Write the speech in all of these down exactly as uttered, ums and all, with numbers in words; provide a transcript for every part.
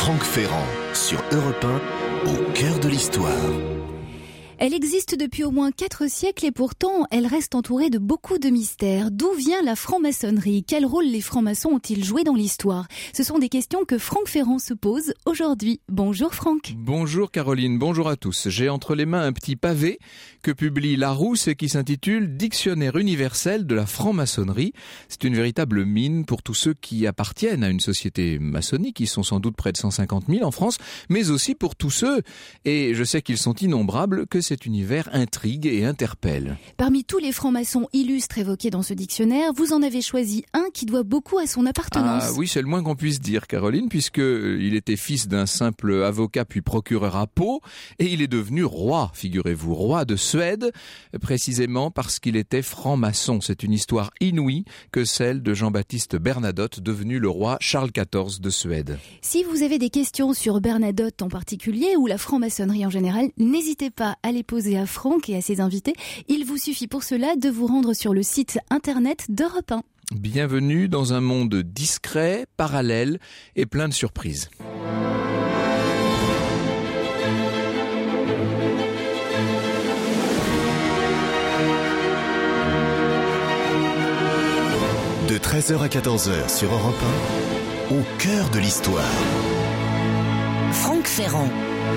Franck Ferrand sur Europe un, au cœur de l'histoire. Elle existe depuis au moins quatre siècles et pourtant elle reste entourée de beaucoup de mystères. D'où vient la franc-maçonnerie ? Quel rôle les francs-maçons ont-ils joué dans l'histoire ? Ce sont des questions que Franck Ferrand se pose aujourd'hui. Bonjour Franck. Bonjour Caroline, bonjour à tous. J'ai entre les mains un petit pavé que publie Larousse et qui s'intitule « Dictionnaire universel de la franc-maçonnerie ». C'est une véritable mine pour tous ceux qui appartiennent à une société maçonnique. Ils sont sans doute près de cent cinquante mille en France, mais aussi pour tous ceux, et je sais qu'ils sont innombrables, que cet univers intrigue et interpelle. Parmi tous les francs-maçons illustres évoqués dans ce dictionnaire, vous en avez choisi un qui doit beaucoup à son appartenance. Ah oui, c'est le moins qu'on puisse dire, Caroline, puisque il était fils d'un simple avocat puis procureur à Pau, et il est devenu roi, figurez-vous, roi de Suède, précisément parce qu'il était franc-maçon. C'est une histoire inouïe que celle de Jean-Baptiste Bernadotte, devenu le roi Charles quatorze de Suède. Si vous avez des questions sur Bernadotte en particulier, ou la franc-maçonnerie en général, n'hésitez pas à les poser à Franck et à ses invités. Il vous suffit pour cela de vous rendre sur le site internet d'Europe un. Bienvenue dans un monde discret, parallèle et plein de surprises. De treize heures à quatorze heures sur Europe un, au cœur de l'histoire. Franck Ferrand.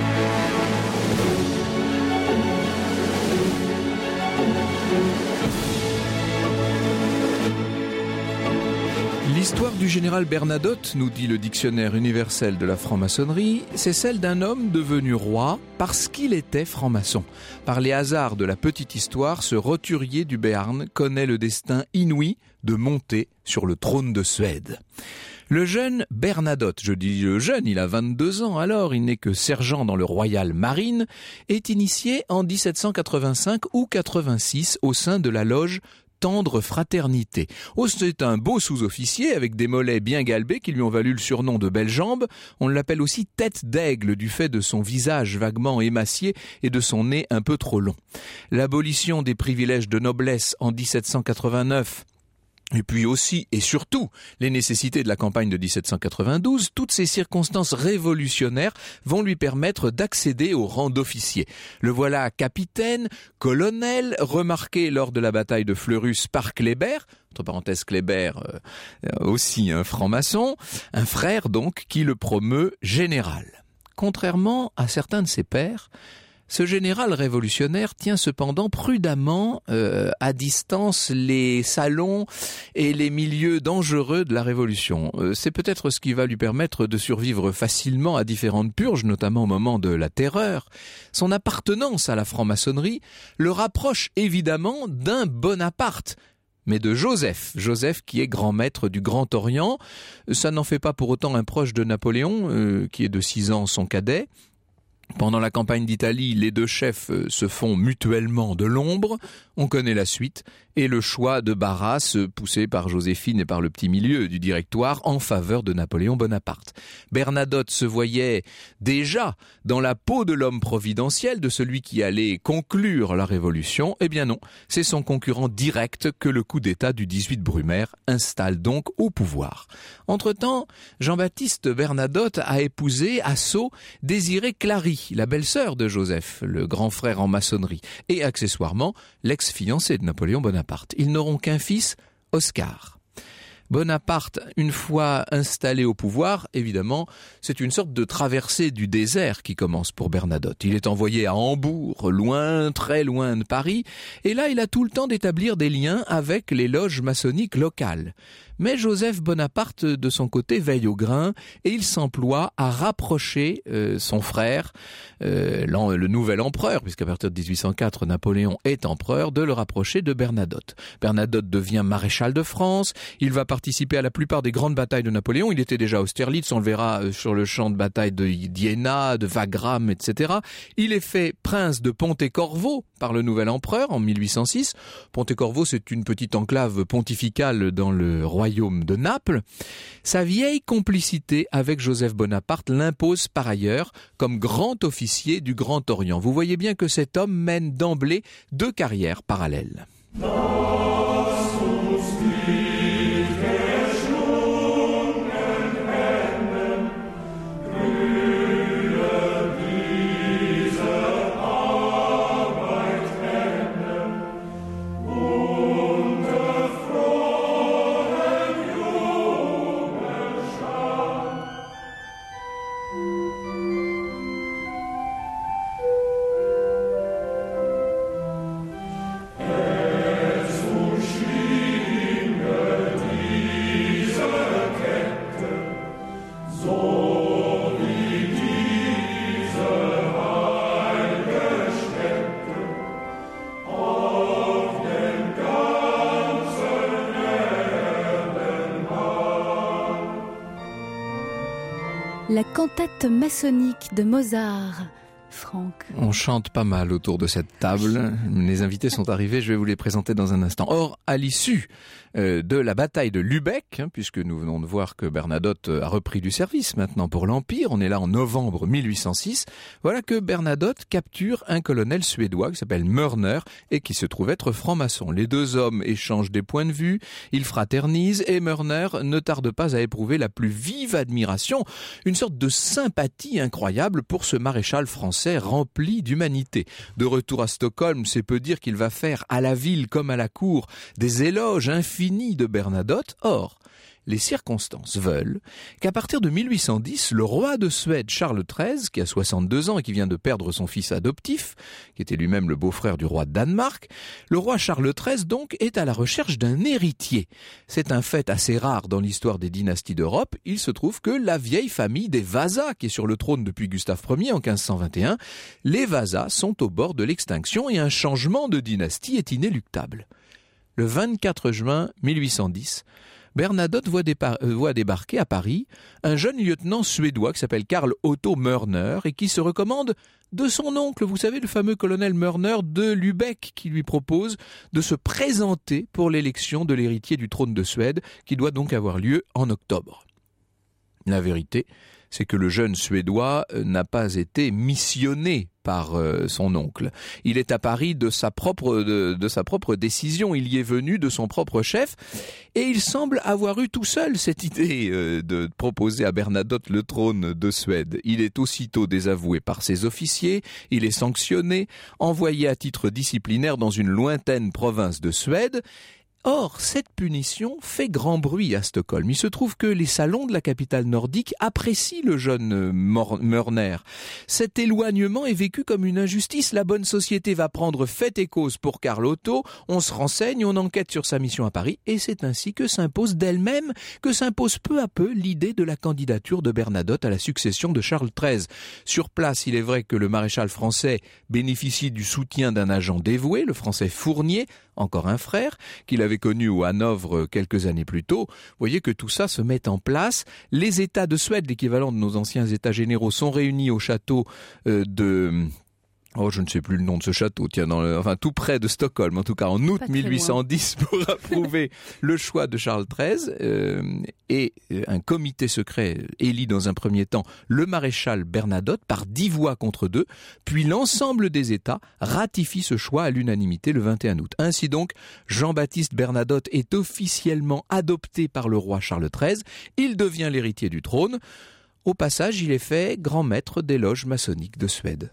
L'histoire du général Bernadotte, nous dit le dictionnaire universel de la franc-maçonnerie, c'est celle d'un homme devenu roi parce qu'il était franc-maçon. Par les hasards de la petite histoire, ce roturier du Béarn connaît le destin inouï de monter sur le trône de Suède. Le jeune Bernadotte, je dis le jeune, il a vingt-deux ans alors, il n'est que sergent dans le Royal Marine, est initié en dix-sept cent quatre-vingt-cinq ou quatre-vingt-six au sein de la loge Tendre Fraternité. Oh, c'est un beau sous-officier avec des mollets bien galbés qui lui ont valu le surnom de Belle Jambe. On l'appelle aussi tête d'aigle du fait de son visage vaguement émacié et de son nez un peu trop long. L'abolition des privilèges de noblesse en dix-sept cent quatre-vingt-neuf, et puis aussi et surtout les nécessités de la campagne de dix-sept cent quatre-vingt-douze, toutes ces circonstances révolutionnaires vont lui permettre d'accéder au rang d'officier. Le voilà capitaine, colonel, remarqué lors de la bataille de Fleurus par Kléber, entre parenthèses Kléber euh, aussi un franc-maçon, un frère donc qui le promeut général. Contrairement à certains de ses pairs, ce général révolutionnaire tient cependant prudemment euh, à distance les salons et les milieux dangereux de la Révolution. Euh, c'est peut-être ce qui va lui permettre de survivre facilement à différentes purges, notamment au moment de la Terreur. Son appartenance à la franc-maçonnerie le rapproche évidemment d'un Bonaparte, mais de Joseph, Joseph qui est grand maître du Grand Orient. Ça n'en fait pas pour autant un proche de Napoléon, euh, qui est de six ans son cadet. Pendant la campagne d'Italie, les deux chefs se font mutuellement de l'ombre. On connaît la suite et le choix de Barras, poussé par Joséphine et par le petit milieu du directoire, en faveur de Napoléon Bonaparte. Bernadotte se voyait déjà dans la peau de l'homme providentiel, de celui qui allait conclure la Révolution. Eh bien non, c'est son concurrent direct que le coup d'État du dix-huit Brumaire installe donc au pouvoir. Entre-temps, Jean-Baptiste Bernadotte a épousé à Sceaux Désirée Clary, la belle-sœur de Joseph, le grand frère en maçonnerie, et accessoirement l'ex-fiancé de Napoléon Bonaparte. Ils n'auront qu'un fils, Oscar. Bonaparte, une fois installé au pouvoir, évidemment, c'est une sorte de traversée du désert qui commence pour Bernadotte. Il est envoyé à Hambourg, loin, très loin de Paris, et là il a tout le temps d'établir des liens avec les loges maçonniques locales. Mais Joseph Bonaparte, de son côté, veille au grain et il s'emploie à rapprocher euh, son frère, euh, le nouvel empereur, puisqu'à partir de dix-huit cent quatre, Napoléon est empereur, de le rapprocher de Bernadotte. Bernadotte devient maréchal de France, il va participer à la plupart des grandes batailles de Napoléon, il était déjà à Austerlitz, on le verra euh, sur le champ de bataille de d'Iéna, de Wagram, et cetera. Il est fait prince de Pontecorvo par le nouvel empereur en mille huit cent six. Pontecorvo, c'est une petite enclave pontificale dans le royaume de Naples. Sa vieille complicité avec Joseph Bonaparte l'impose par ailleurs comme grand officier du Grand Orient. Vous voyez bien que cet homme mène d'emblée deux carrières parallèles. La cantate maçonnique de Mozart. Franck. On chante pas mal autour de cette table. Les invités sont arrivés, je vais vous les présenter dans un instant. Or, à l'issue euh, de la bataille de Lübeck, hein, puisque nous venons de voir que Bernadotte a repris du service maintenant pour l'Empire, on est là en novembre mille huit cent six, voilà que Bernadotte capture un colonel suédois qui s'appelle Mörner et qui se trouve être franc-maçon. Les deux hommes échangent des points de vue, ils fraternisent et Mörner ne tarde pas à éprouver la plus vive admiration, une sorte de sympathie incroyable pour ce maréchal français rempli d'humanité. De retour à Stockholm, c'est peu dire qu'il va faire à la ville comme à la cour des éloges infinis de Bernadotte. Or, les circonstances veulent qu'à partir de mille huit cent dix, le roi de Suède Charles treize, qui a soixante-deux ans et qui vient de perdre son fils adoptif, qui était lui-même le beau-frère du roi de Danemark, le roi Charles treize donc est à la recherche d'un héritier. C'est un fait assez rare dans l'histoire des dynasties d'Europe. Il se trouve que la vieille famille des Vasa, qui est sur le trône depuis Gustave Ier en quinze cent vingt et un, les Vasa sont au bord de l'extinction et un changement de dynastie est inéluctable. Le vingt-quatre juin mille huit cent dix, Bernadotte voit, dépar- euh, voit débarquer à Paris un jeune lieutenant suédois qui s'appelle Karl Otto Mörner et qui se recommande de son oncle, vous savez, le fameux colonel Mörner de Lübeck, qui lui propose de se présenter pour l'élection de l'héritier du trône de Suède, qui doit donc avoir lieu en octobre. La vérité, c'est que le jeune Suédois n'a pas été missionné par euh, son oncle. Il est à Paris de sa propre de, de sa propre décision. Il y est venu de son propre chef et il semble avoir eu tout seul cette idée euh, de proposer à Bernadotte le trône de Suède. Il est aussitôt désavoué par ses officiers, il est sanctionné, envoyé à titre disciplinaire dans une lointaine province de Suède. Or, cette punition fait grand bruit à Stockholm. Il se trouve que les salons de la capitale nordique apprécient le jeune Mörner. Cet éloignement est vécu comme une injustice. La bonne société va prendre fait et cause pour Karl Otto. On se renseigne, on enquête sur sa mission à Paris et c'est ainsi que s'impose d'elle-même, que s'impose peu à peu l'idée de la candidature de Bernadotte à la succession de Charles treize. Sur place, il est vrai que le maréchal français bénéficie du soutien d'un agent dévoué, le français Fournier, encore un frère, qu'il avait connu au Hanovre quelques années plus tôt. Vous voyez que tout ça se met en place. Les États de Suède, l'équivalent de nos anciens États généraux, sont réunis au château euh, de... Oh, je ne sais plus le nom de ce château, tiens, dans le, enfin tout près de Stockholm, en tout cas en août mille huit cent dix, pour approuver le choix de Charles treize. Euh, et un comité secret élit dans un premier temps le maréchal Bernadotte par dix voix contre deux, puis l'ensemble des États ratifie ce choix à l'unanimité le vingt et un août. Ainsi donc, Jean-Baptiste Bernadotte est officiellement adopté par le roi Charles treize. Il devient l'héritier du trône. Au passage, il est fait grand maître des loges maçonniques de Suède.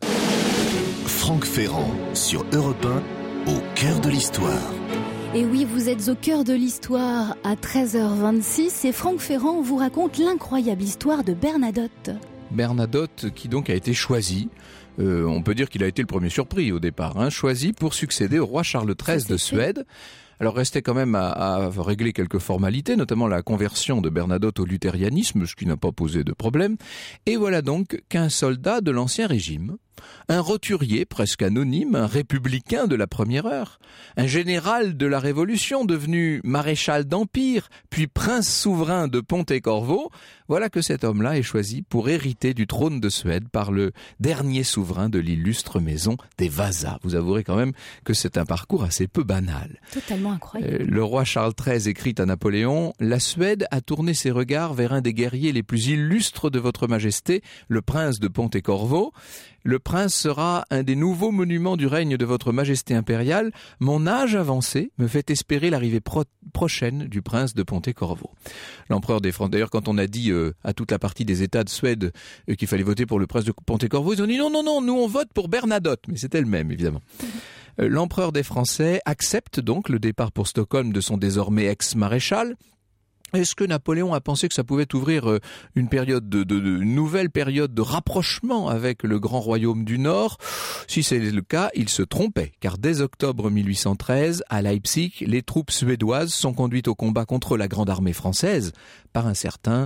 Franck Ferrand sur Europe un, au cœur de l'histoire. Et oui, vous êtes au cœur de l'histoire à treize heures vingt-six et Franck Ferrand vous raconte l'incroyable histoire de Bernadotte. Bernadotte qui donc a été choisi, euh, on peut dire qu'il a été le premier surpris au départ, hein, choisi pour succéder au roi Charles treize de Suède. Alors restait quand même à, à régler quelques formalités, notamment la conversion de Bernadotte au luthérianisme, ce qui n'a pas posé de problème. Et voilà donc qu'un soldat de l'ancien régime, un roturier presque anonyme, un républicain de la première heure, un général de la Révolution devenu maréchal d'Empire, puis prince souverain de Pontecorvo, voilà que cet homme-là est choisi pour hériter du trône de Suède par le dernier souverain de l'illustre maison des Vasa. Vous avouerez quand même que c'est un parcours assez peu banal. Totalement incroyable. Euh, le roi Charles treize écrit à Napoléon « La Suède a tourné ses regards vers un des guerriers les plus illustres de votre majesté, le prince de Pontecorvo. Le prince sera un des nouveaux monuments du règne de votre majesté impériale. Mon âge avancé me fait espérer l'arrivée pro- prochaine du prince de Pontecorvo. » L'empereur des Français, d'ailleurs, quand on a dit euh, à toute la partie des États de Suède euh, qu'il fallait voter pour le prince de Pontecorvo, ils ont dit non, non, non, nous on vote pour Bernadotte. Mais c'était le même, évidemment. Euh, l'empereur des Français accepte donc le départ pour Stockholm de son désormais ex-maréchal. Est-ce que Napoléon a pensé que ça pouvait ouvrir une période de, de, de une nouvelle période de rapprochement avec le grand royaume du Nord? Si c'est le cas, il se trompait, car dès octobre mille huit cent treize, à Leipzig, les troupes suédoises sont conduites au combat contre la grande armée française par un certain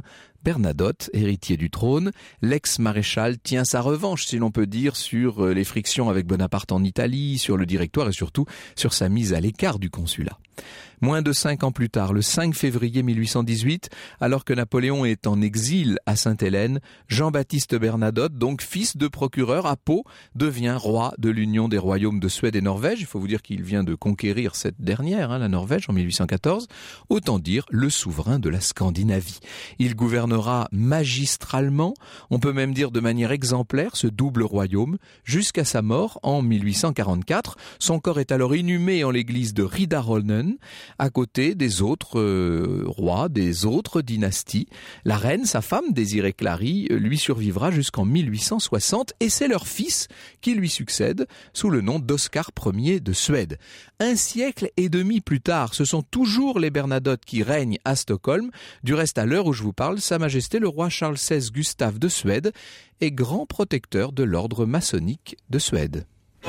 Bernadotte, héritier du trône, l'ex-maréchal tient sa revanche, si l'on peut dire, sur les frictions avec Bonaparte en Italie, sur le Directoire et surtout sur sa mise à l'écart du consulat. Moins de cinq ans plus tard, le cinq février mille huit cent dix-huit, alors que Napoléon est en exil à Sainte-Hélène, Jean-Baptiste Bernadotte, donc fils de procureur à Pau, devient roi de l'Union des royaumes de Suède et Norvège. Il faut vous dire qu'il vient de conquérir cette dernière, hein, la Norvège, en mille huit cent quatorze. Autant dire le souverain de la Scandinavie. Il gouvernera magistralement, on peut même dire de manière exemplaire, ce double royaume, jusqu'à sa mort en mille huit cent quarante-quatre. Son corps est alors inhumé en l'église de Riddarholmen, à côté des autres euh, rois, des autres dynasties. La reine, sa femme, Désirée Clary, lui survivra jusqu'en mille huit cent soixante et c'est leur fils qui lui succède sous le nom d'Oscar Ier de Suède. Un siècle et demi plus tard, ce sont toujours les Bernadotte qui règnent à Stockholm. Du reste, à l'heure où je vous parle, Sa Majesté le roi Charles seize Gustave de Suède est grand protecteur de l'ordre maçonnique de Suède.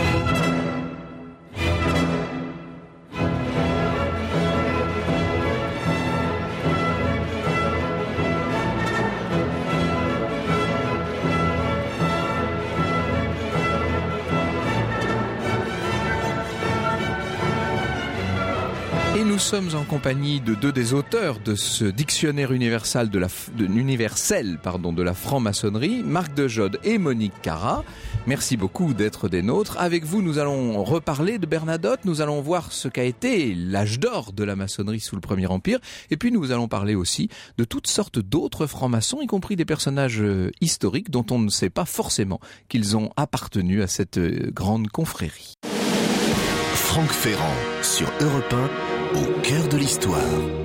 Et nous sommes en compagnie de deux des auteurs de ce dictionnaire universel de la, de, universel, pardon, de la franc-maçonnerie, Marc de Jode et Monique Cara. Merci beaucoup d'être des nôtres. Avec vous, nous allons reparler de Bernadotte, nous allons voir ce qu'a été l'âge d'or de la maçonnerie sous le Premier Empire, et puis nous allons parler aussi de toutes sortes d'autres francs-maçons, y compris des personnages historiques dont on ne sait pas forcément qu'ils ont appartenu à cette grande confrérie. Franck Ferrand sur Europe un. Au cœur de l'histoire.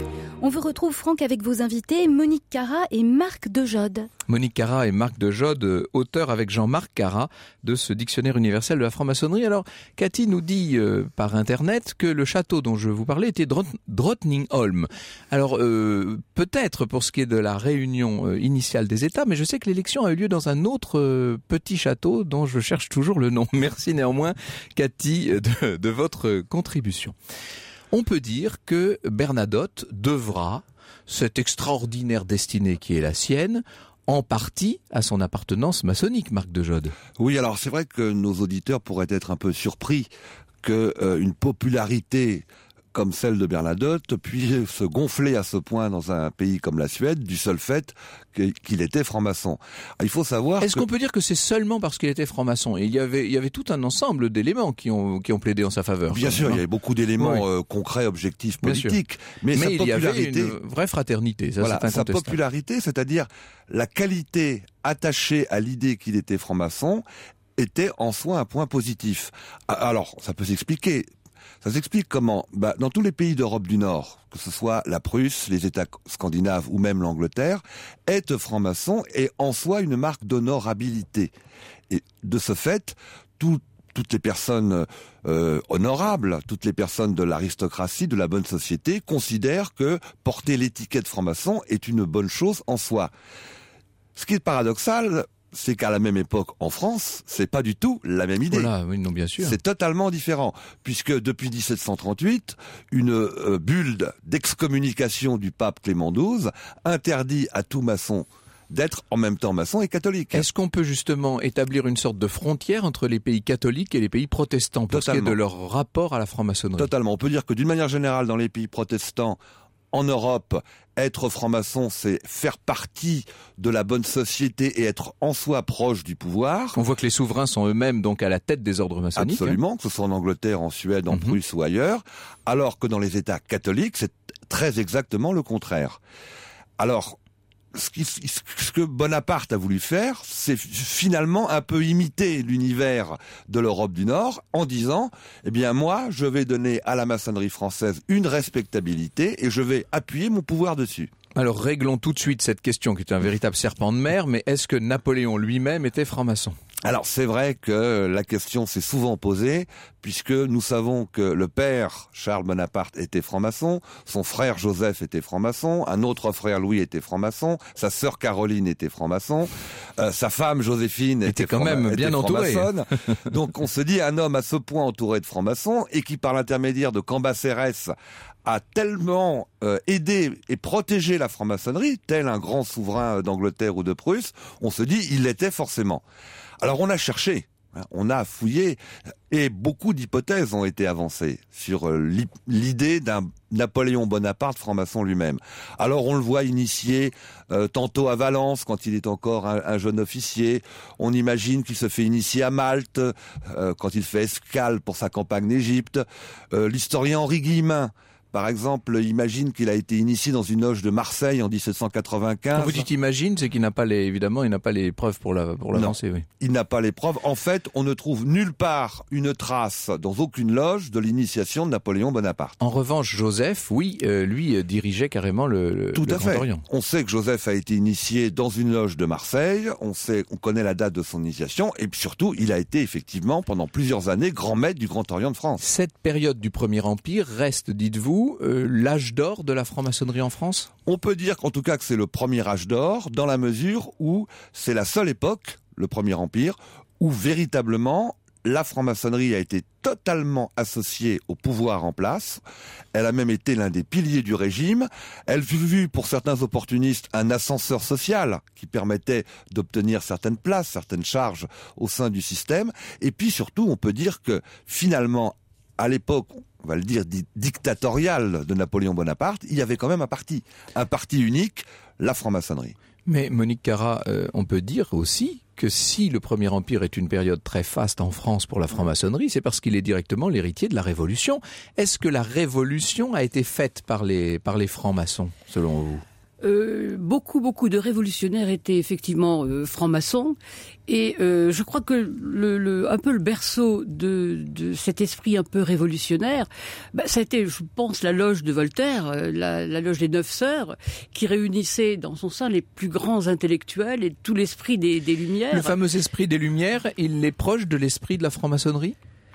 On vous retrouve, Franck, avec vos invités, Monique Cara et Marc de Jode. Monique Cara et Marc de Jode, auteurs avec Jean-Marc Cara de ce dictionnaire universel de la franc-maçonnerie. Alors, Cathy nous dit euh, par Internet que le château dont je vous parlais était Drot- Drottningholm. Alors, euh, peut-être pour ce qui est de la réunion euh, initiale des États, mais je sais que l'élection a eu lieu dans un autre euh, petit château dont je cherche toujours le nom. Merci néanmoins, Cathy, de, de votre contribution. On peut dire que Bernadotte devra cette extraordinaire destinée qui est la sienne, en partie à son appartenance maçonnique, Marc de Jode. Oui, alors c'est vrai que nos auditeurs pourraient être un peu surpris que euh, une popularité comme celle de Bernadotte puisse se gonfler à ce point dans un pays comme la Suède du seul fait qu'il était franc-maçon. Il faut savoir. Est-ce que... qu'on peut dire que c'est seulement parce qu'il était franc-maçon? Et il y avait, il y avait tout un ensemble d'éléments qui ont, qui ont plaidé en sa faveur. Bien sûr, il y avait beaucoup d'éléments oui. euh, concrets, objectifs, politiques. Mais, mais sa il popularité, y avait une vraie fraternité. Ça, voilà, c'est sa popularité, c'est-à-dire la qualité attachée à l'idée qu'il était franc-maçon, était en soi un point positif. Alors, ça peut s'expliquer. Ça s'explique comment? Bah, dans tous les pays d'Europe du Nord, que ce soit la Prusse, les États scandinaves ou même l'Angleterre, être franc-maçon est en soi une marque d'honorabilité. Et de ce fait, tout, toutes les personnes euh, honorables, toutes les personnes de l'aristocratie, de la bonne société, considèrent que porter l'étiquette franc-maçon est une bonne chose en soi. Ce qui est paradoxal, c'est qu'à la même époque, en France, c'est pas du tout la même idée. Voilà, oui, non, bien sûr. C'est totalement différent, puisque depuis dix-sept cent trente-huit, une euh, bulle d'excommunication du pape Clément douze interdit à tout maçon d'être en même temps maçon et catholique. Est-ce qu'on peut justement établir une sorte de frontière entre les pays catholiques et les pays protestants pour Totalement. ce qui est de leur rapport à la franc-maçonnerie? Totalement. On peut dire que d'une manière générale, dans les pays protestants, en Europe, être franc-maçon, c'est faire partie de la bonne société et être en soi proche du pouvoir. On voit que les souverains sont eux-mêmes donc à la tête des ordres maçonniques. Absolument, hein. que ce soit en Angleterre, en Suède, en Mm-hmm. Prusse ou ailleurs, alors que dans les États catholiques, c'est très exactement le contraire. Alors, ce, qui, ce que Bonaparte a voulu faire, c'est finalement un peu imiter l'univers de l'Europe du Nord en disant, eh bien moi, je vais donner à la maçonnerie française une respectabilité et je vais appuyer mon pouvoir dessus. Alors réglons tout de suite cette question qui est un véritable serpent de mer, mais est-ce que Napoléon lui-même était franc-maçon ? Alors c'est vrai que la question s'est souvent posée, puisque nous savons que le père, Charles Bonaparte, était franc-maçon, son frère Joseph était franc-maçon, un autre frère Louis était franc-maçon, sa sœur Caroline était franc-maçon. Euh, sa femme Joséphine était, était quand franc- même était bien entourée. franc-maçonne. Donc on se dit un homme à ce point entouré de francs-maçons et qui par l'intermédiaire de Cambacérès a tellement euh, aidé et protégé la franc-maçonnerie, tel un grand souverain d'Angleterre ou de Prusse, on se dit il l'était forcément. Alors on a cherché. On a fouillé et beaucoup d'hypothèses ont été avancées sur l'idée d'un Napoléon Bonaparte franc-maçon lui-même. Alors on le voit initié euh, tantôt à Valence quand il est encore un, un jeune officier. On imagine qu'il se fait initier à Malte euh, quand il fait escale pour sa campagne d'Égypte. Euh, L'historien Henri Guillemin, par exemple, imagine qu'il a été initié dans une loge de Marseille en dix-sept cent quatre-vingt-quinze. Quand vous dites imagine, c'est qu'il n'a pas les, évidemment, il n'a pas les preuves pour la, pour l'avancer, oui. Il n'a pas les preuves. En fait, on ne trouve nulle part une trace dans aucune loge de l'initiation de Napoléon Bonaparte. En revanche, Joseph, oui, euh, lui euh, dirigeait carrément le, le, Tout le à Grand fait. Orient. On sait que Joseph a été initié dans une loge de Marseille. On sait, on connaît la date de son initiation. Et puis surtout, il a été effectivement pendant plusieurs années grand maître du Grand Orient de France. Cette période du Premier Empire reste, dites-vous, euh, l'âge d'or de la franc-maçonnerie en France ? On peut dire qu'en tout cas que c'est le premier âge d'or, dans la mesure où c'est la seule époque, le Premier Empire, où véritablement la franc-maçonnerie a été totalement associée au pouvoir en place. Elle a même été l'un des piliers du régime. Elle fut vue pour certains opportunistes un ascenseur social qui permettait d'obtenir certaines places, certaines charges au sein du système. Et puis surtout, on peut dire que finalement, à l'époque, on va le dire, dictatorial de Napoléon Bonaparte, il y avait quand même un parti, un parti unique, la franc-maçonnerie. Mais Monique Cara, euh, on peut dire aussi que si le Premier Empire est une période très faste en France pour la franc-maçonnerie, c'est parce qu'il est directement l'héritier de la Révolution. Est-ce que la Révolution a été faite par les, par les francs-maçons, selon vous ? Euh, beaucoup, beaucoup de révolutionnaires étaient effectivement euh, francs-maçons, et euh, je crois que le, le, un peu le berceau de, de cet esprit un peu révolutionnaire, bah, ça a été, je pense, la loge de Voltaire, euh, la, la loge des Neuf Sœurs, qui réunissait dans son sein les plus grands intellectuels et tout l'esprit des, des Lumières. Le fameux esprit des Lumières, il est proche de l'esprit de la franc-maçonnerie ?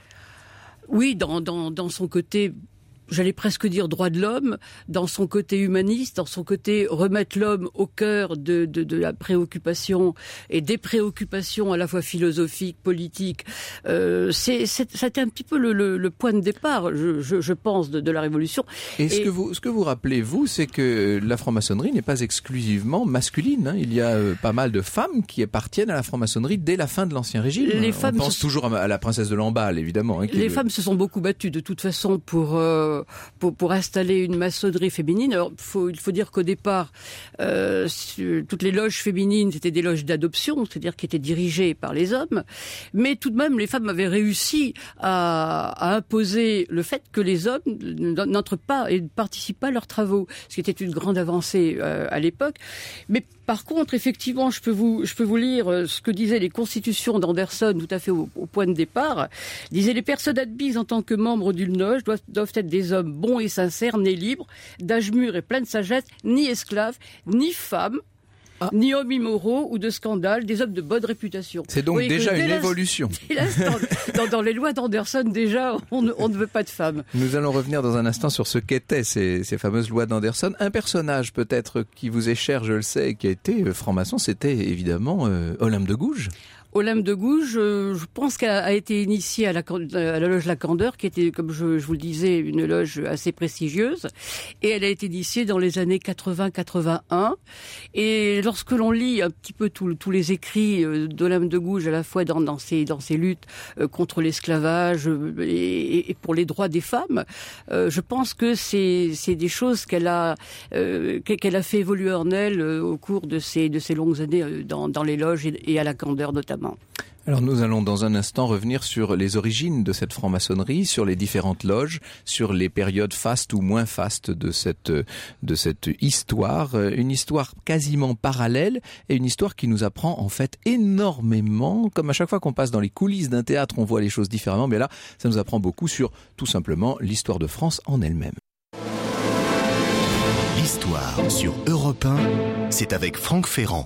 Oui, dans, dans, dans son côté, j'allais presque dire droit de l'homme, dans son côté humaniste, dans son côté remettre l'homme au cœur de, de, de la préoccupation et des préoccupations à la fois philosophiques, politiques. Euh, c'est, c'est, c'était un petit peu le, le, le point de départ, je, je, je pense, de, de la Révolution. Et, et ce que vous, ce que vous rappelez, vous, c'est que la franc-maçonnerie n'est pas exclusivement masculine. Hein. Il y a euh, pas mal de femmes qui appartiennent à la franc-maçonnerie dès la fin de l'Ancien Régime. Les On femmes pense se... toujours à, à la princesse de Lamballe, évidemment. Hein, qui les le... femmes se sont beaucoup battues de toute façon pour euh, Pour, pour installer une maçonnerie féminine. Alors, faut, il faut dire qu'au départ, euh, toutes les loges féminines étaient des loges d'adoption, c'est-à-dire qui étaient dirigées par les hommes. Mais tout de même, les femmes avaient réussi à, à imposer le fait que les hommes n'entrent pas et ne participent pas à leurs travaux, ce qui était une grande avancée euh, à l'époque. Mais par contre, effectivement, je peux vous, je peux vous lire ce que disaient les constitutions d'Anderson, tout à fait au, au point de départ. Disaient les personnes admises en tant que membres d'une loge doivent, doivent être des hommes bons et sincères, nés libres, d'âge mûr et plein de sagesse, ni esclaves, ni femmes, ah. ni hommes immoraux ou de scandale, des hommes de bonne réputation. C'est donc déjà une évolution. Dans, dans les lois d'Anderson, déjà, on ne, on ne veut pas de femmes. Nous allons revenir dans un instant sur ce qu'étaient ces, ces fameuses lois d'Anderson. Un personnage peut-être qui vous est cher, je le sais, et qui a été franc-maçon, c'était évidemment euh, Olympe de Gouges. Olympe de Gouges, je, je pense qu'elle a été initiée à la, à la loge La Candeur, qui était, comme je, je vous le disais, une loge assez prestigieuse. Et elle a été initiée dans les années quatre-vingts quatre-vingt-un. Et lorsque l'on lit un petit peu tous tous les écrits d'Olympe de Gouges, à la fois dans, dans, ses, dans ses luttes contre l'esclavage et, et pour les droits des femmes, euh, je pense que c'est, c'est des choses qu'elle a, euh, qu'elle a fait évoluer en elle au cours de ces, de ces longues années dans, dans les loges et, et à La Candeur notamment. Alors nous allons dans un instant revenir sur les origines de cette franc-maçonnerie, sur les différentes loges, sur les périodes fastes ou moins fastes de cette, de cette histoire, une histoire quasiment parallèle et une histoire qui nous apprend en fait énormément, comme à chaque fois qu'on passe dans les coulisses d'un théâtre on voit les choses différemment, mais là ça nous apprend beaucoup sur tout simplement l'histoire de France en elle-même. L'histoire sur Europe un, c'est avec Franck Ferrand.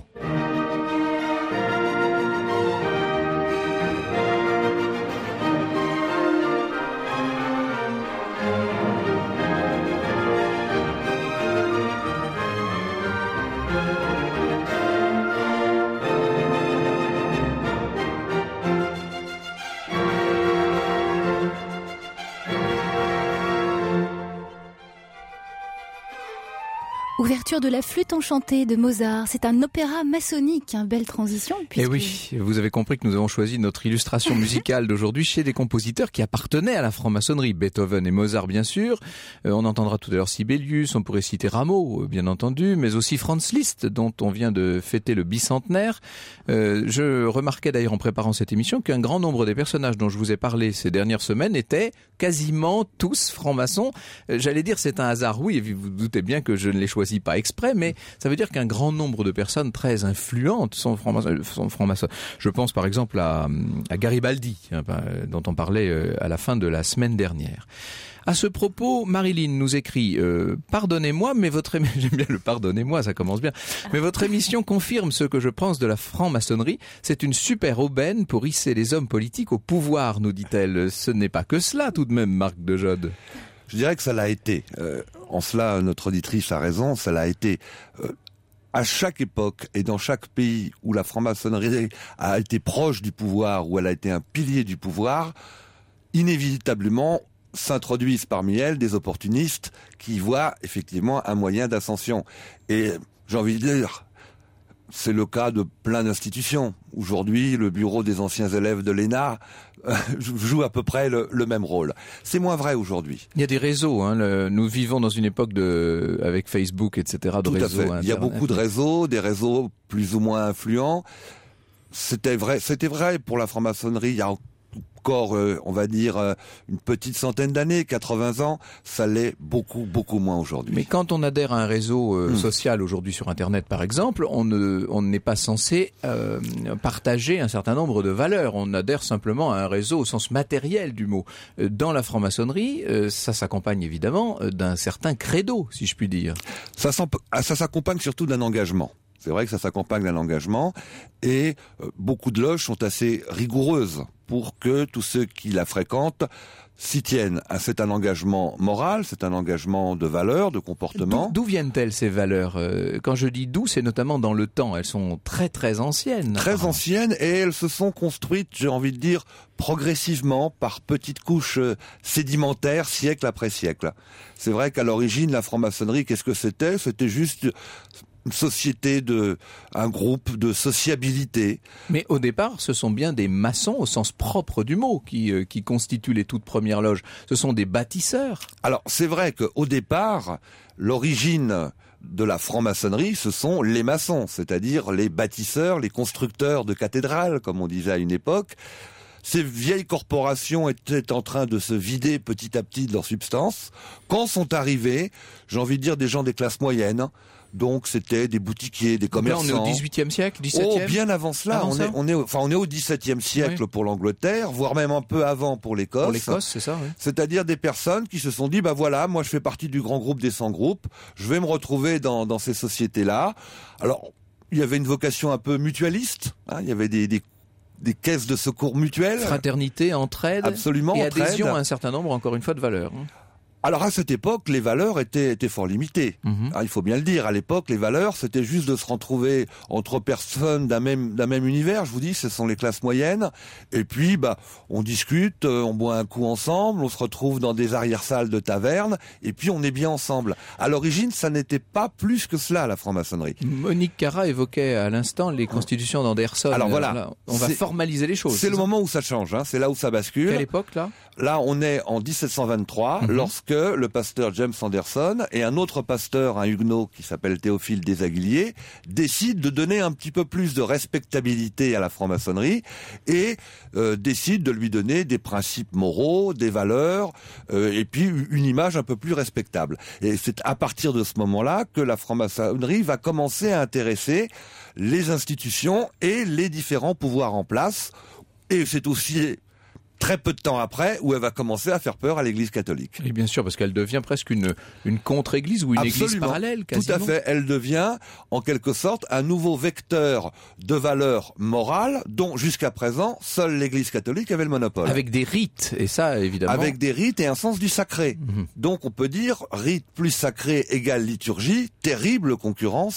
l'ouverture de la Flûte enchantée de Mozart. C'est un opéra maçonnique, une belle transition. Puisque... Et oui, vous avez compris que nous avons choisi notre illustration musicale d'aujourd'hui chez des compositeurs qui appartenaient à la franc-maçonnerie. Beethoven et Mozart, bien sûr. Euh, on entendra tout à l'heure Sibelius, on pourrait citer Rameau, bien entendu, mais aussi Franz Liszt, dont on vient de fêter le bicentenaire. Euh, je remarquais d'ailleurs en préparant cette émission qu'un grand nombre des personnages dont je vous ai parlé ces dernières semaines étaient quasiment tous francs-maçons. Euh, j'allais dire c'est un hasard, oui, vous vous doutez bien que je ne les choisis pas exprès, mais ça veut dire qu'un grand nombre de personnes très influentes sont francs-maçons. Sont francs-maçons. Je pense par exemple à, à Garibaldi, hein, dont on parlait à la fin de la semaine dernière. À ce propos, Marilyn nous écrit euh, « Pardonnez-moi, mais votre émission... » J'aime bien le « pardonnez-moi », ça commence bien. « Mais votre émission confirme ce que je pense de la franc-maçonnerie. C'est une super aubaine pour hisser les hommes politiques au pouvoir, nous dit-elle. Ce n'est pas que cela, tout de même, Marc de Jode. » Je dirais que ça l'a été. Euh, en cela, notre auditrice a raison, ça l'a été. Euh, à chaque époque et dans chaque pays où la franc-maçonnerie a été proche du pouvoir, où elle a été un pilier du pouvoir, inévitablement s'introduisent parmi elles des opportunistes qui y voient effectivement un moyen d'ascension. Et j'ai envie de dire, c'est le cas de plein d'institutions. Aujourd'hui, le bureau des anciens élèves de l'E N A euh, joue à peu près le, le même rôle. C'est moins vrai aujourd'hui. Il y a des réseaux. Hein, le, nous vivons dans une époque de, avec Facebook, et cetera, de Tout réseaux. à fait. Il y a beaucoup de réseaux, des réseaux plus ou moins influents. C'était vrai, c'était vrai pour la franc-maçonnerie. Il y a encore, euh, on va dire, euh, une petite centaine d'années, quatre-vingts ans, ça l'est beaucoup, beaucoup moins aujourd'hui. Mais quand on adhère à un réseau euh, mmh. social aujourd'hui sur Internet, par exemple, on ne, on n'est pas censé euh, partager un certain nombre de valeurs. On adhère simplement à un réseau au sens matériel du mot. Dans la franc-maçonnerie, euh, ça s'accompagne évidemment d'un certain credo, si je puis dire. Ça, ça s'accompagne surtout d'un engagement. C'est vrai que ça s'accompagne d'un engagement et euh, beaucoup de loges sont assez rigoureuses pour que tous ceux qui la fréquentent s'y tiennent. C'est un engagement moral, c'est un engagement de valeurs, de comportement. D'où viennent-elles ces valeurs ? Quand je dis d'où, c'est notamment dans le temps. Elles sont très très anciennes. Très anciennes et elles se sont construites, j'ai envie de dire, progressivement par petites couches sédimentaires, siècle après siècle. C'est vrai qu'à l'origine, la franc-maçonnerie, qu'est-ce que c'était ? C'était juste une société, de, un groupe de sociabilité. Mais au départ, ce sont bien des maçons au sens propre du mot qui, euh, qui constituent les toutes premières loges. Ce sont des bâtisseurs. Alors, c'est vrai qu'au départ, l'origine de la franc-maçonnerie, ce sont les maçons, c'est-à-dire les bâtisseurs, les constructeurs de cathédrales, comme on disait à une époque. Ces vieilles corporations étaient en train de se vider petit à petit de leur substance. Quand sont arrivés, j'ai envie de dire, des gens des classes moyennes. Donc c'était des boutiquiers, des commerçants. Là, on est au dix-huitième siècle, dix-septième. Oh, bien avant cela. Avant on, ça est, on est, enfin, on est au dix-septième siècle oui. pour l'Angleterre, voire même un peu avant pour l'Écosse. Pour l'Écosse, c'est ça. Oui. C'est-à-dire des personnes qui se sont dit, bah voilà, moi je fais partie du grand groupe des cent groupes, je vais me retrouver dans, dans ces sociétés-là. Alors, il y avait une vocation un peu mutualiste. Hein, il y avait des, des des caisses de secours mutuelles. Fraternité, entraide. Absolument, et entraide. adhésion à un certain nombre, encore une fois, de valeurs. Alors à cette époque, les valeurs étaient, étaient fort limitées. Mmh. Ah, il faut bien le dire. À l'époque, les valeurs, c'était juste de se retrouver entre personnes d'un même, d'un même univers. Je vous dis, ce sont les classes moyennes. Et puis, bah, on discute, on boit un coup ensemble, on se retrouve dans des arrière-salles de taverne, et puis on est bien ensemble. À l'origine, ça n'était pas plus que cela, la franc-maçonnerie. Monique Cara évoquait à l'instant les constitutions d'Anderson. Alors voilà. Là, on va formaliser les choses. C'est, c'est le ça moment où ça change, hein. C'est là où ça bascule. Quelle époque, là? Là, on est en dix-sept cent vingt-trois, mmh. lorsque que le pasteur James Anderson et un autre pasteur, un huguenot qui s'appelle Théophile Desaguiliers, décident de donner un petit peu plus de respectabilité à la franc-maçonnerie et euh, décident de lui donner des principes moraux, des valeurs euh, et puis une image un peu plus respectable. Et c'est à partir de ce moment-là que la franc-maçonnerie va commencer à intéresser les institutions et les différents pouvoirs en place. Et c'est aussi très peu de temps après, où elle va commencer à faire peur à l'Église catholique. Et bien sûr, parce qu'elle devient presque une, une contre-église ou une Absolument. église parallèle, quasiment. Tout à fait. Elle devient, en quelque sorte, un nouveau vecteur de valeurs morales, dont, jusqu'à présent, seule l'Église catholique avait le monopole. Avec des rites, et ça, évidemment. Avec des rites et un sens du sacré. Mmh. Donc, on peut dire, rite plus sacré égale liturgie, terrible concurrence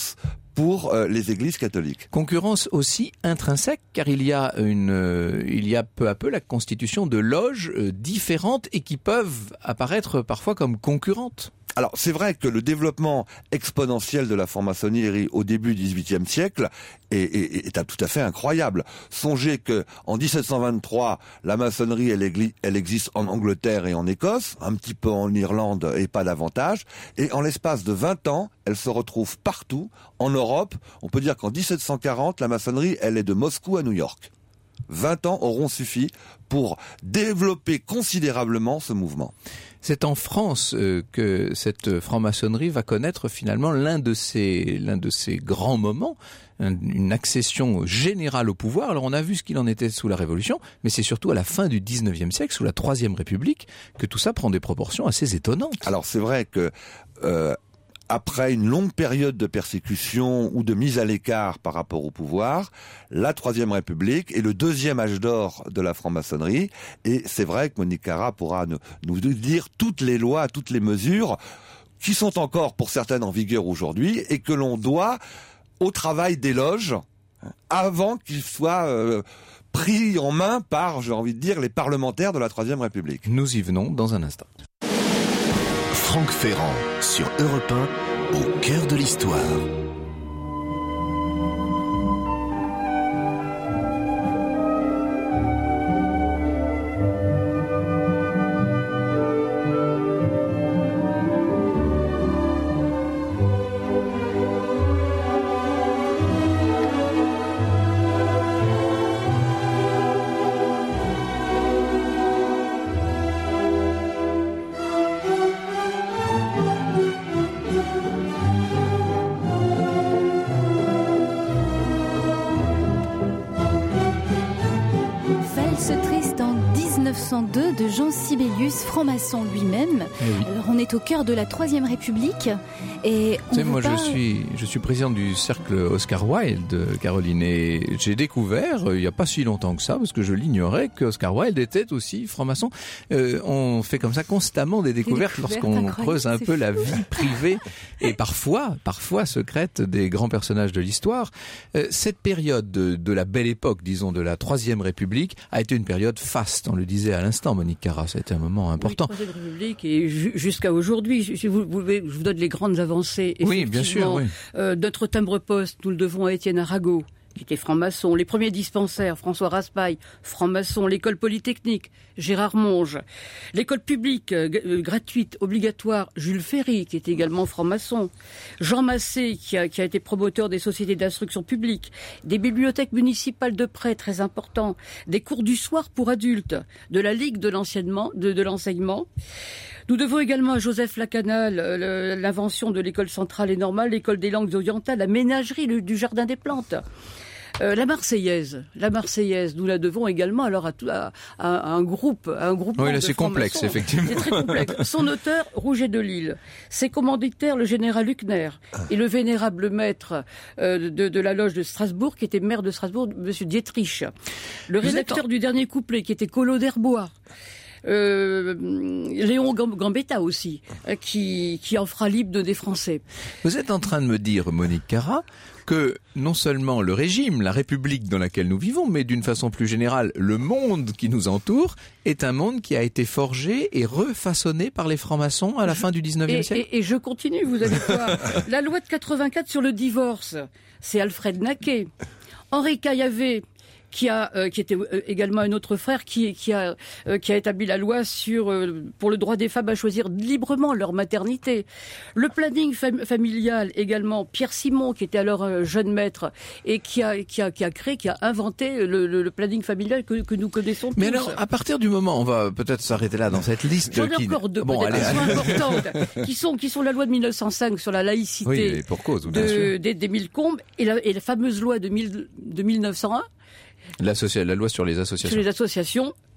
pour euh, les églises catholiques. Concurrence aussi intrinsèque, car il y a une, euh, il y a peu à peu la constitution de loges euh, différentes et qui peuvent apparaître parfois comme concurrentes. Alors, c'est vrai que le développement exponentiel de la franc-maçonnerie au début du dix-huitième siècle est, est, est tout à fait incroyable. Songez que en dix-sept cent vingt-trois, la maçonnerie, elle, elle existe en Angleterre et en Écosse, un petit peu en Irlande et pas davantage. Et en l'espace de vingt ans, elle se retrouve partout. En Europe, on peut dire qu'en dix-sept cent quarante, la maçonnerie, elle est de Moscou à New York. vingt ans auront suffi pour développer considérablement ce mouvement. C'est en France euh, que cette franc-maçonnerie va connaître finalement l'un de ses, l'un de ses grands moments, un, une accession générale au pouvoir. Alors on a vu ce qu'il en était sous la Révolution, mais c'est surtout à la fin du dix-neuvième siècle, sous la Troisième République, que tout ça prend des proportions assez étonnantes. Alors c'est vrai que euh, après une longue période de persécution ou de mise à l'écart par rapport au pouvoir, la Troisième République est le deuxième âge d'or de la franc-maçonnerie. Et c'est vrai que Monique Cara pourra nous, nous dire toutes les lois, toutes les mesures qui sont encore pour certaines en vigueur aujourd'hui et que l'on doit au travail des loges avant qu'ils soient euh, pris en main par, j'ai envie de dire, les parlementaires de la Troisième République. Nous y venons dans un instant. Franck Ferrand sur Europe un, au cœur de l'histoire. mille neuf cent deux de Jean Sibelius, franc-maçon lui-même. Eh oui. Alors on est au cœur de la Troisième République et on tu sais, moi pas... je suis je suis président du cercle Oscar Wilde, Caroline, et j'ai découvert euh, il n'y a pas si longtemps que ça, parce que je l'ignorais, que Oscar Wilde était aussi franc-maçon. Euh, on fait comme ça constamment des découvertes, des découvertes lorsqu'on creuse un peu fou. La vie privée et parfois parfois secrète des grands personnages de l'histoire. Euh, cette période de, de la belle époque, disons de la Troisième République, a été une période faste. On le disait à l'instant, Monique Cara, ça a été un moment important. Oui, Troisième République et ju- jusqu'à aujourd'hui, si vous, vous, je vous donne les grandes avancées. Oui, bien sûr. Oui. Euh, notre timbre-poste, nous le devons à Étienne Arago, qui était franc-maçon. Les premiers dispensaires, François Raspail, franc-maçon. L'école polytechnique, Gérard Monge. L'école publique, euh, gratuite, obligatoire, Jules Ferry, qui était également franc-maçon. Jean Massé, qui a, qui a été promoteur des sociétés d'instruction publique. Des bibliothèques municipales de prêt, très important. Des cours du soir pour adultes. De la Ligue de l'enseignement. De, de l'enseignement. Nous devons également à Joseph Lacanal euh, l'invention de l'école centrale et normale, l'école des langues orientales, la ménagerie le, du jardin des plantes. Euh, la Marseillaise, la Marseillaise, nous la devons également alors à, à, à un groupe, à un groupe. Oui, là c'est complexe, effectivement. C'est très complexe. Son auteur, Rouget de Lille. Ses commanditaires, le général Huckner et le vénérable maître euh, de, de la loge de Strasbourg, qui était maire de Strasbourg, Monsieur Dietrich. Le Vous rédacteur en... du dernier couplet, qui était Collot d'Herbois. Euh, Léon Gambetta aussi, qui, qui en fera libre des Français. Vous êtes en train de me dire, Monique Cara, que non seulement le régime, la République dans laquelle nous vivons, mais d'une façon plus générale, le monde qui nous entoure, est un monde qui a été forgé et refaçonné par les francs-maçons à la fin du dix-neuvième siècle. Et, et je continue, vous allez voir. La loi de quatre-vingt-quatre sur le divorce, c'est Alfred Naquet. Henri Caillavet, qui a euh, qui était euh, également un autre frère qui qui a euh, qui a établi la loi sur euh, pour le droit des femmes à choisir librement leur maternité. Le planning fam- familial également, Pierre Simon, qui était alors un jeune maître et qui a qui a qui a créé, qui a inventé le, le, le planning familial que que nous connaissons tous. Mais alors, à partir du moment, on va peut-être s'arrêter là dans cette liste. J'en ai qui... encore deux, bon, allez, qui sont importantes, qui sont qui sont la loi de mille neuf cent cinq sur la laïcité, oui, pour cause, bien de, sûr. des, des mille combes et la, et la fameuse loi de, mille, de mille neuf cent un. La, la loi sur les associations. Sur les associations,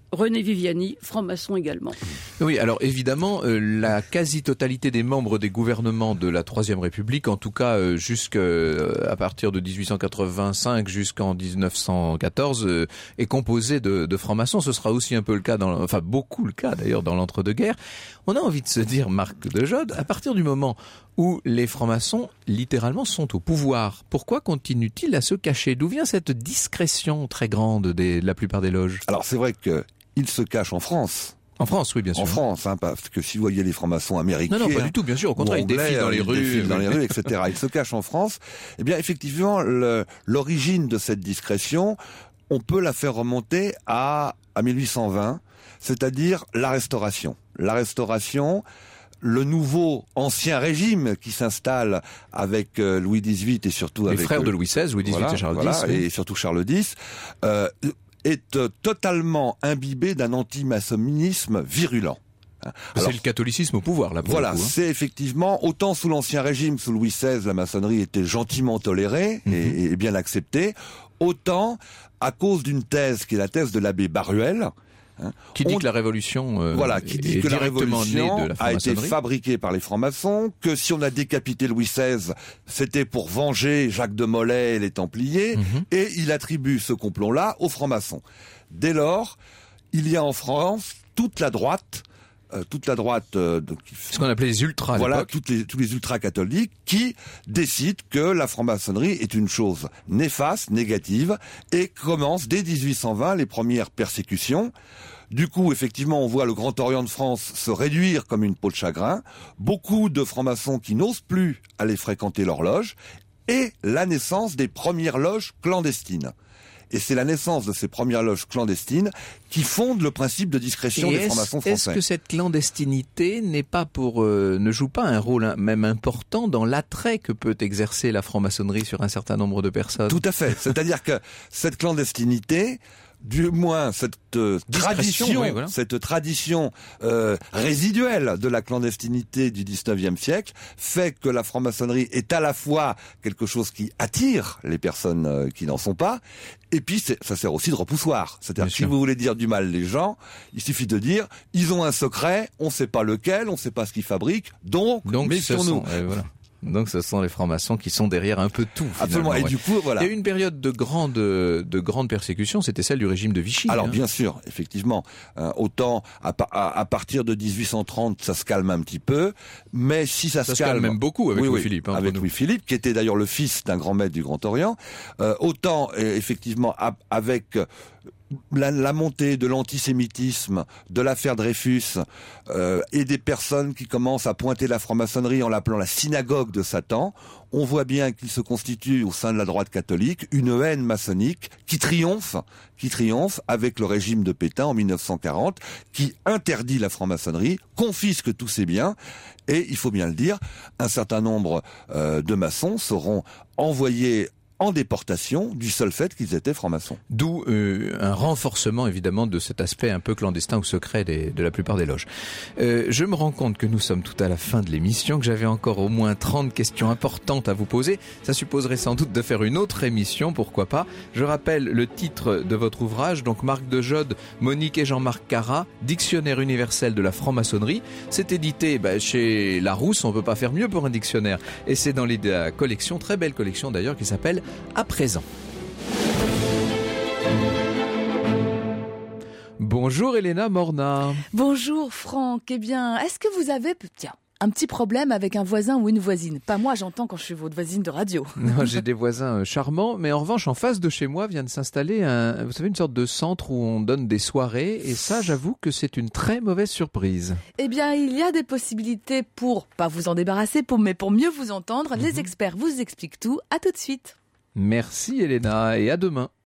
René Viviani, franc-maçon également. Oui, alors évidemment, euh, la quasi-totalité des membres des gouvernements de la Troisième République, en tout cas euh, jusqu'à euh, partir de dix-huit cent quatre-vingt-cinq jusqu'en dix-neuf cent quatorze, euh, est composée de, de francs-maçons. Ce sera aussi un peu le cas, dans, enfin beaucoup le cas d'ailleurs dans l'entre-deux-guerres. On a envie de se dire, Marc de Jode, à partir du moment où les francs-maçons, littéralement, sont au pouvoir, pourquoi continuent-ils à se cacher? D'où vient cette discrétion très grande des, de la plupart des loges? Alors c'est vrai que ils se cachent en France. En France, oui, bien sûr. En France, hein, parce que si vous voyez les francs-maçons américains... Non, non, pas du tout, bien sûr. Au contraire, ils défilent dans les rues. Ils défilent dans les rues, et cetera. Ils se cachent en France. Eh bien, effectivement, le, l'origine de cette discrétion, on peut la faire remonter à, à mille huit cent vingt, c'est-à-dire la Restauration. La Restauration... le nouveau ancien régime qui s'installe avec euh, Louis dix-huit et surtout les avec... Les frères euh, de Louis seize, Louis dix-huit voilà, et Charles voilà, X. Oui. Et surtout Charles X, euh, est euh, totalement imbibé d'un antimaçonnisme virulent. Alors, c'est le catholicisme au pouvoir, là. Pour voilà, le coup, hein. C'est effectivement, autant sous l'Ancien Régime, sous Louis seize, la maçonnerie était gentiment tolérée et, mm-hmm. et bien acceptée, autant à cause d'une thèse qui est la thèse de l'abbé Baruel, Hein, qui dit on, que la révolution euh, voilà, qui dit est que la révolution révolution a été fabriquée par les francs-maçons, que si on a décapité Louis seize, c'était pour venger Jacques de Molay et les Templiers, mm-hmm. et il attribue ce complot-là aux francs-maçons. Dès lors, il y a en France toute la droite, euh, toute la droite, euh, donc, ce qu'on appelait les ultras. Voilà, toutes les, tous les ultra-catholiques qui décident que la franc-maçonnerie est une chose néfaste, négative, et commencent dès dix-huit cent vingt les premières persécutions. Du coup, effectivement, on voit le Grand Orient de France se réduire comme une peau de chagrin. Beaucoup de francs-maçons qui n'osent plus aller fréquenter leur loge, et la naissance des premières loges clandestines. Et c'est la naissance de ces premières loges clandestines qui fondent le principe de discrétion et des francs-maçons français. Est-ce que cette clandestinité n'est pas pour euh, ne joue pas un rôle même important dans l'attrait que peut exercer la franc-maçonnerie sur un certain nombre de personnes? Tout à fait. C'est-à-dire que cette clandestinité, du moins cette euh, tradition, oui, voilà. cette tradition euh, résiduelle de la clandestinité du dix-neuvième siècle, fait que la franc-maçonnerie est à la fois quelque chose qui attire les personnes euh, qui n'en sont pas, et puis c'est, ça sert aussi de repoussoir. C'est-à-dire que si vous voulez dire du mal les gens, il suffit de dire ils ont un secret, on ne sait pas lequel, on ne sait pas ce qu'ils fabriquent, donc, donc méfions-nous. Voilà. Donc ce sont les francs-maçons qui sont derrière un peu tout. Absolument. Et ouais. du coup, voilà. Il y a eu une période de grande, de grande persécution, c'était celle du régime de Vichy. Alors hein. bien sûr, effectivement, euh, autant à, à, à partir de dix-huit cent trente, ça se calme un petit peu, mais si ça, ça se calme, calme même beaucoup avec oui, Louis-Philippe. Oui, hein, avec Louis-Philippe, qui était d'ailleurs le fils d'un grand maître du Grand Orient, euh, autant euh, effectivement à, avec La, la montée de l'antisémitisme, de l'affaire Dreyfus, euh, et des personnes qui commencent à pointer la franc-maçonnerie en l'appelant la synagogue de Satan, on voit bien qu'il se constitue au sein de la droite catholique une haine maçonnique qui triomphe, qui triomphe avec le régime de Pétain en mille neuf cent quarante, qui interdit la franc-maçonnerie, confisque tous ses biens, et il faut bien le dire, un certain nombre euh, de maçons seront envoyés en déportation du seul fait qu'ils étaient francs-maçons. D'où euh, un renforcement évidemment de cet aspect un peu clandestin ou secret des, de la plupart des loges. Euh, je me rends compte que nous sommes tout à la fin de l'émission, que j'avais encore au moins trente questions importantes à vous poser. Ça supposerait sans doute de faire une autre émission, pourquoi pas. Je rappelle le titre de votre ouvrage, donc Marc de Jode, Monique et Jean-Marc Carra, Dictionnaire universel de la franc-maçonnerie. C'est édité bah, chez Larousse, on peut pas faire mieux pour un dictionnaire. Et c'est dans la collection, très belle collection d'ailleurs, qui s'appelle À présent. Bonjour Elena Morna. Bonjour Franck. Eh bien, est-ce que vous avez tiens, un petit problème avec un voisin ou une voisine? Pas moi, j'entends quand je suis votre voisine de radio. Non, j'ai des voisins charmants, mais en revanche, en face de chez moi vient de s'installer un, vous savez, une sorte de centre où on donne des soirées, et ça, j'avoue que c'est une très mauvaise surprise. Eh bien, il y a des possibilités pour, pas vous en débarrasser, pour, mais pour mieux vous entendre. Mm-hmm. Les experts vous expliquent tout. À tout de suite. Merci Elena, et à demain.